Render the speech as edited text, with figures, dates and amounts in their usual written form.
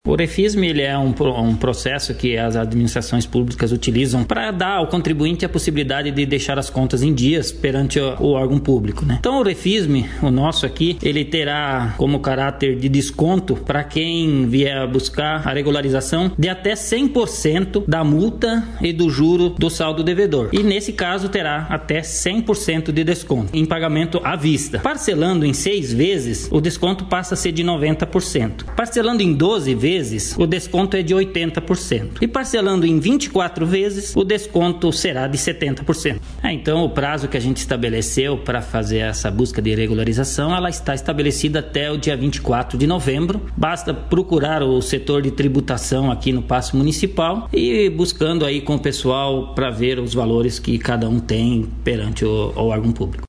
O Refisme ele é um processo que as administrações públicas utilizam para dar ao contribuinte a possibilidade de deixar as contas em dias perante o órgão público, né? Então o Refisme, o nosso aqui, ele terá como caráter de desconto para quem vier buscar a regularização de até 100% da multa e do juro do saldo devedor. E nesse caso terá até 100% de desconto em pagamento à vista. Parcelando em 6 vezes, o desconto passa a ser de 90%. Parcelando em 12 vezes, o desconto é de 80%. E parcelando em 24 vezes, o desconto será de 70%. Então, o prazo que a gente estabeleceu para fazer essa busca de regularização, ela está estabelecida até o dia 24 de novembro. Basta procurar o setor de tributação aqui no Paço Municipal e buscando aí com o pessoal para ver os valores que cada um tem perante o órgão público.